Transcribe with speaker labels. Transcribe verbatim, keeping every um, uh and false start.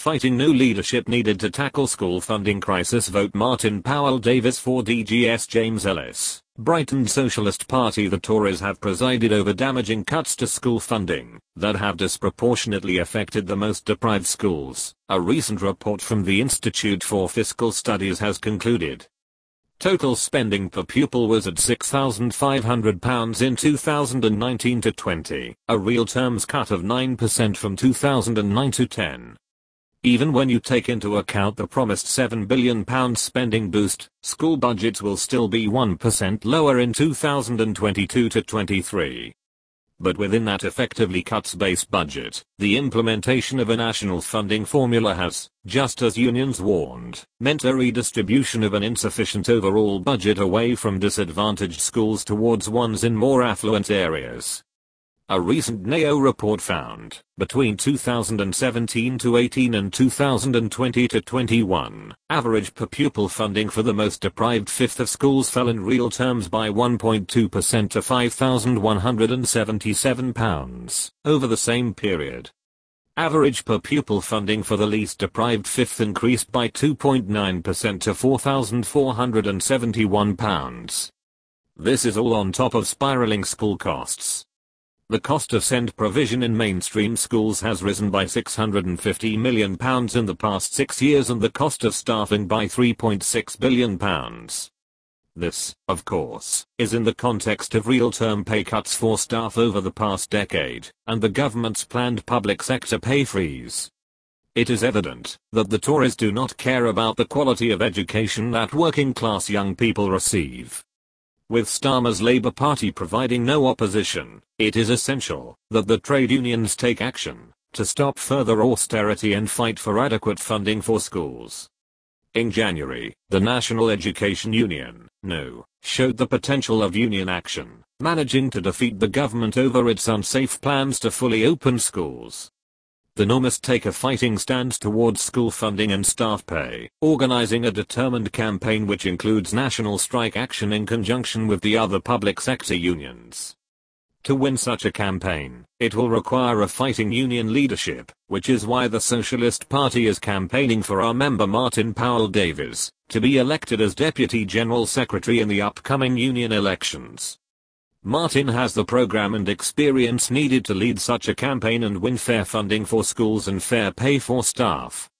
Speaker 1: fighting, no leadership needed to tackle school funding crisis. Vote Martin Powell Davis for D G S. James Ellis, Brighton Socialist Party. The Tories have presided over damaging cuts to school funding that have disproportionately affected the most deprived schools, a recent report from the Institute for Fiscal Studies has concluded. Total spending per pupil was at six thousand five hundred pounds in two thousand nineteen to twenty, a real terms cut of nine percent from two thousand nine to ten. Even when you take into account the promised seven billion pounds spending boost, school budgets will still be one percent lower in two thousand twenty-two to twenty-three. But within that effectively cuts base budget, the implementation of a national funding formula has, just as unions warned, meant a redistribution of an insufficient overall budget away from disadvantaged schools towards ones in more affluent areas. A recent N A O report found, between two thousand seventeen to eighteen and two thousand twenty to twenty-one, average per pupil funding for the most deprived fifth of schools fell in real terms by one point two percent to five thousand one hundred seventy-seven pounds over the same period. Average per pupil funding for the least deprived fifth increased by two point nine percent to four thousand four hundred seventy-one pounds. This is all on top of spiraling school costs. The cost of SEND provision in mainstream schools has risen by six hundred fifty million pounds in the past six years and the cost of staffing by three point six billion pounds. This, of course, is in the context of real-term pay cuts for staff over the past decade, and the government's planned public sector pay freeze. It is evident that the Tories do not care about the quality of education that working-class young people receive. With Starmer's Labour Party providing no opposition, it is essential that the trade unions take action to stop further austerity and fight for adequate funding for schools. In January, the National Education Union, N O, showed the potential of union action, managing to defeat the government over its unsafe plans to fully open schools. The N O must take a fighting stand towards school funding and staff pay, organizing a determined campaign which includes national strike action in conjunction with the other public sector unions. To win such a campaign, it will require a fighting union leadership, which is why the Socialist Party is campaigning for our member Martin Powell Davis to be elected as Deputy General Secretary in the upcoming union elections. Martin has the program and experience needed to lead such a campaign and win fair funding for schools and fair pay for staff.